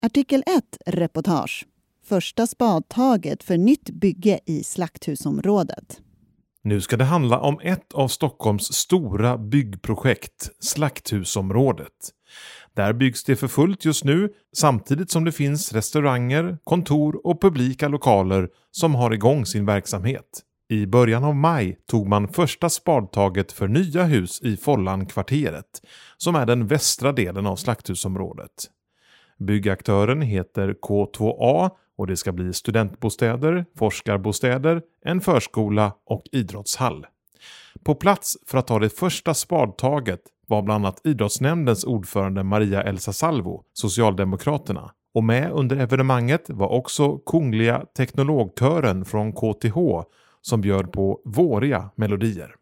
Artikel 1 reportage. Första spadtaget för nytt bygge i Slakthusområdet. Nu ska det handla om ett av Stockholms stora byggprojekt, Slakthusområdet. Där byggs det för fullt just nu, samtidigt som det finns restauranger, kontor och publika lokaler som har igång sin verksamhet. I början av maj tog man första spadtaget för nya hus i Follan-kvarteret, som är den västra delen av Slakthusområdet. Byggaktören heter K2A och det ska bli studentbostäder, forskarbostäder, en förskola och idrottshall. På plats för att ta det första spadtaget var bland annat idrottsnämndens ordförande Maria Elsa Salvo, Socialdemokraterna. Och med under evenemanget var också Kungliga teknologkören från KTH som bjöd på våriga melodier.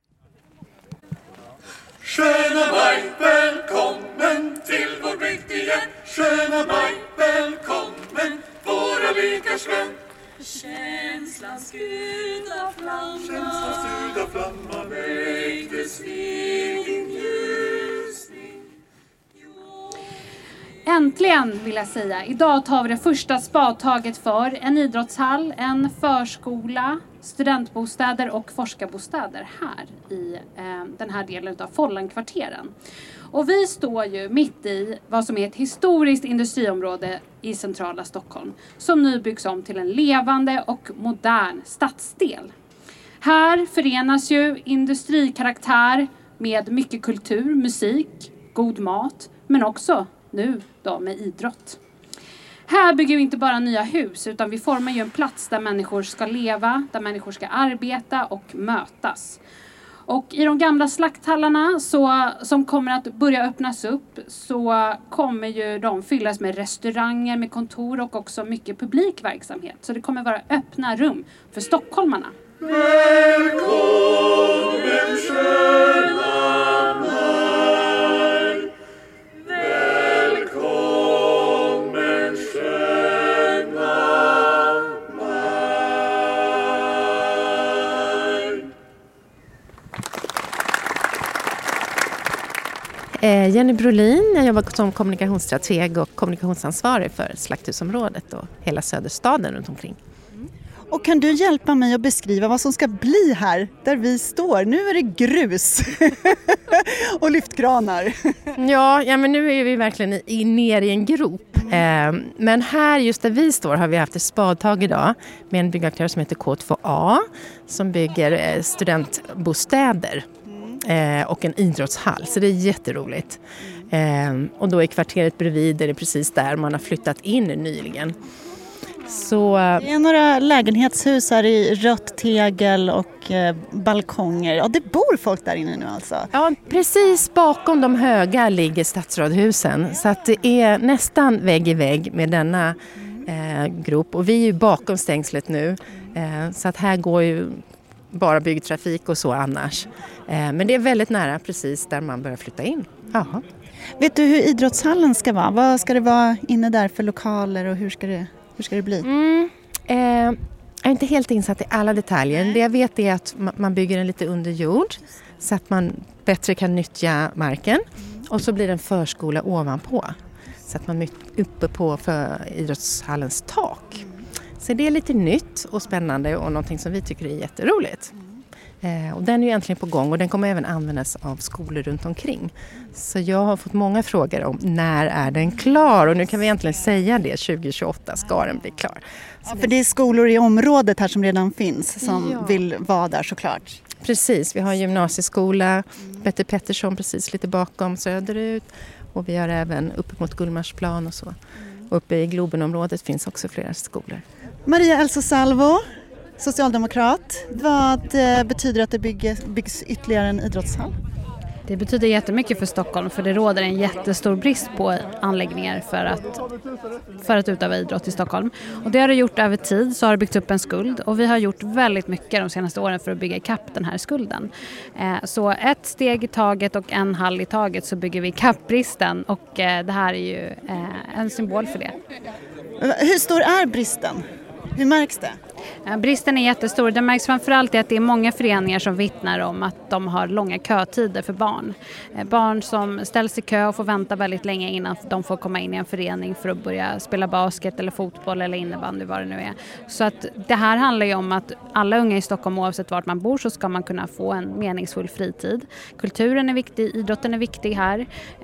Sköna maj, välkommen till vår bygd igen. Sköna maj, välkommen, våra lekars vän. Känslans gula flamma väcktes vid din ljusning. Äntligen vill jag säga. Idag tar vi det första spadtaget för en idrottshall, en förskola, studentbostäder och forskarbostäder här i den här delen av Follan-kvarteren. Och vi står ju mitt i vad som är ett historiskt industriområde i centrala Stockholm som nu byggs om till en levande och modern stadsdel. Här förenas ju industrikaraktär med mycket kultur, musik, god mat men också nu då med idrott. Här bygger vi inte bara nya hus utan vi formar ju en plats där människor ska leva, där människor ska arbeta och mötas. Och i de gamla slakthallarna som kommer att börja öppnas upp så kommer ju de fyllas med restauranger, med kontor och också mycket publikverksamhet. Så det kommer vara öppna rum för stockholmarna. Välkommen sköna maj, välkommen sköna maj. Jenny Brolin, jag jobbar som kommunikationsstrateg och kommunikationsansvarig för Slakthusområdet och hela Söderstaden runt omkring. Och kan du hjälpa mig att beskriva vad som ska bli här där vi står? Nu är det grus och lyftkranar. Ja, men nu är vi verkligen ner i en grop. Men här just där vi står har vi haft ett spadtag idag med en byggaktör som heter K2A som bygger studentbostäder och en idrottshall. Så det är jätteroligt. Och då är kvarteret bredvid, är det precis där man har flyttat in nyligen. Så, det är några lägenhetshus här i rött tegel och balkonger. Ja, det bor folk där inne nu alltså. Ja, precis bakom de höga ligger stadsradhusen. Så att det är nästan vägg i vägg med denna grop. Och vi är ju bakom stängslet nu. Så att här går ju bara byggtrafik och så annars. Men det är väldigt nära precis där man börjar flytta in. Jaha. Vet du hur idrottshallen ska vara? Vad ska det vara inne där för lokaler och hur ska det bli? Jag är inte helt insatt i alla detaljer. Det jag vet är att man bygger den lite under jord så att man bättre kan nyttja marken. Och så blir det en förskola ovanpå så att man är uppe på för idrottshallens tak. Så det är lite nytt och spännande och någonting som vi tycker är jätteroligt. Och den är ju äntligen på gång och den kommer även användas av skolor runt omkring. Så jag har fått många frågor om när är den klar och nu kan vi äntligen säga det, 2028 ska den bli klar. Ja, för det är skolor i området här som redan finns som vill vara där såklart. Precis, vi har gymnasieskola, Petter Pettersson precis lite bakom söderut och vi har även uppe mot Gullmarsplan och så. Och uppe i Globenområdet finns också flera skolor. Maria Elsa Salvo, socialdemokrat. Vad betyder att det byggs ytterligare en idrottshall? Det betyder jättemycket för Stockholm för det råder en jättestor brist på anläggningar för att utöva idrott i Stockholm. Och det har det gjort över tid, så har det byggt upp en skuld och vi har gjort väldigt mycket de senaste åren för att bygga ikapp den här skulden. Så ett steg i taget och en hall i taget så bygger vi ikapp bristen och det här är ju en symbol för det. Hur stor är bristen? Hur märks det? Bristen är jättestor. Det märks framförallt att det är många föreningar som vittnar om att de har långa kötider för barn. Barn som ställs i kö och får vänta väldigt länge innan de får komma in i en förening för att börja spela basket eller fotboll eller innebandy, vad det nu är. Så att det här handlar ju om att alla unga i Stockholm, oavsett vart man bor, så ska man kunna få en meningsfull fritid. Kulturen är viktig, idrotten är viktig här.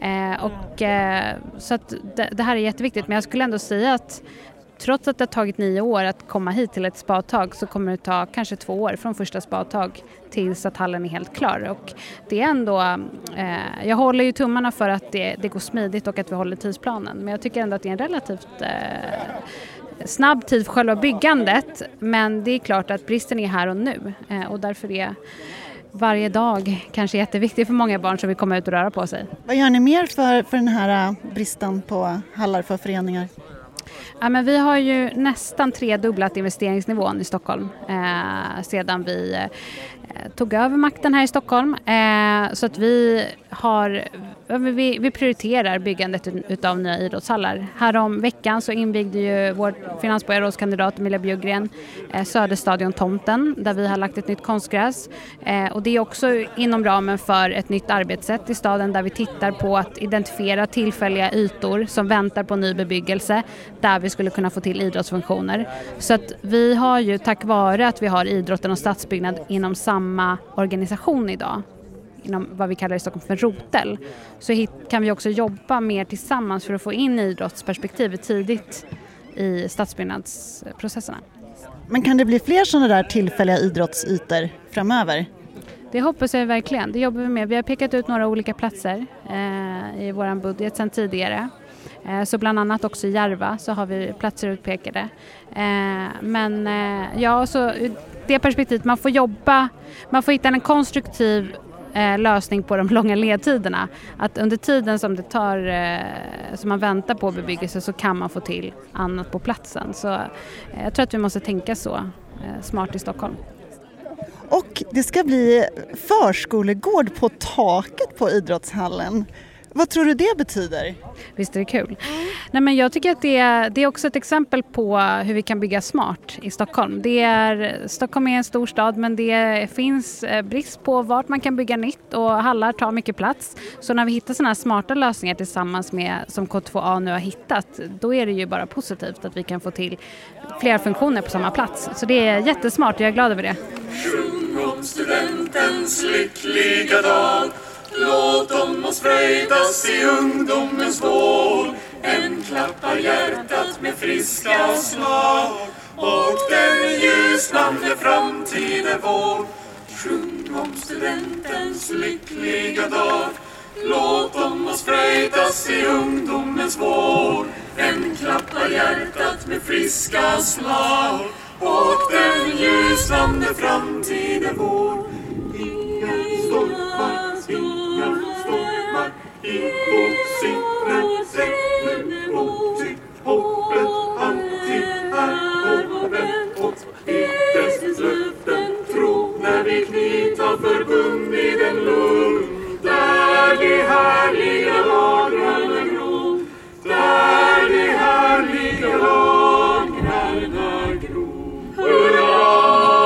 Så att det här är jätteviktigt. Men jag skulle ändå säga att trots att det har tagit 9 år att komma hit till ett spadtag, så kommer det ta kanske 2 år från första spadtag tills att hallen är helt klar. Och det är ändå, jag håller ju tummarna för att det går smidigt och att vi håller tidsplanen. Men jag tycker ändå att det är en relativt snabb tid för själva byggandet. Men det är klart att bristen är här och nu. Och därför är varje dag kanske jätteviktig för många barn som vill komma ut och röra på sig. Vad gör ni mer för den här bristen på hallar för föreningar? Ja, men vi har ju nästan 3-dubblat investeringsnivån i Stockholm sedan vi tog över makten här i Stockholm. Så att vi prioriterar byggandet utav nya idrottshallar. Härom veckan så invigde ju vår finansborgarrådskandidat Emilia Bjurgren Söderstadion-tomten, där vi har lagt ett nytt konstgräs. Och det är också inom ramen för ett nytt arbetssätt i staden, där vi tittar på att identifiera tillfälliga ytor som väntar på ny bebyggelse där vi skulle kunna få till idrottsfunktioner. Så att vi har ju, tack vare att vi har idrotten och stadsbyggnad inom samma organisation idag, inom vad vi kallar i Stockholm för rotel, så kan vi också jobba mer tillsammans för att få in idrottsperspektivet tidigt i stadsbyggnadsprocesserna. Men kan det bli fler sådana där tillfälliga idrottsytor framöver? Det hoppas jag verkligen. Det jobbar vi med. Vi har pekat ut några olika platser i vår budget sedan tidigare. Så bland annat också i Järva så har vi platser utpekade. Så det perspektivet, man får hitta en konstruktiv lösning på de långa ledtiderna. Att under tiden som det tar, som man väntar på bebyggelse, så kan man få till annat på platsen. Så jag tror att vi måste tänka så smart i Stockholm. Och det ska bli förskolegård på taket på idrottshallen. Vad tror du det betyder? Visst är det kul. Nej, men jag tycker att det är också ett exempel på hur vi kan bygga smart i Stockholm. Stockholm är en stor stad, men det finns brist på vart man kan bygga nytt, och hallar tar mycket plats. Så när vi hittar sådana här smarta lösningar tillsammans med, som K2A nu har hittat, då är det ju bara positivt att vi kan få till fler funktioner på samma plats. Så det är jättesmart och jag är glad över det. Sjung om studentens lyckliga dag. Låt dem oss fröjdas i ungdomens vår. En klappar hjärtat med friska slag, och den ljusnande framtid är vår. Sjung om studentens lyckliga dag. Låt dem oss fröjdas i ungdomens vår. En klappar hjärtat med friska slag, och den ljusnande framtid är vår. Inga stormar, i vårt sinne sätter mot sitt hoppet alltid är hoppet åt idens löften tro, när vi knyta förbund i den lugn, där de härliga lagrarna gror, där de härliga lagrarna gror. Hurra!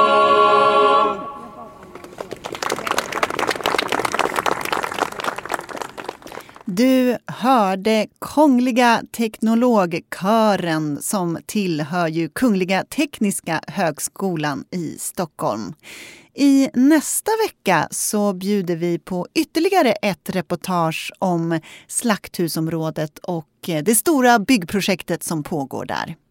Du hörde Kungliga teknologkören som tillhör ju Kungliga Tekniska högskolan i Stockholm. I nästa vecka så bjuder vi på ytterligare ett reportage om Slakthusområdet och det stora byggprojektet som pågår där.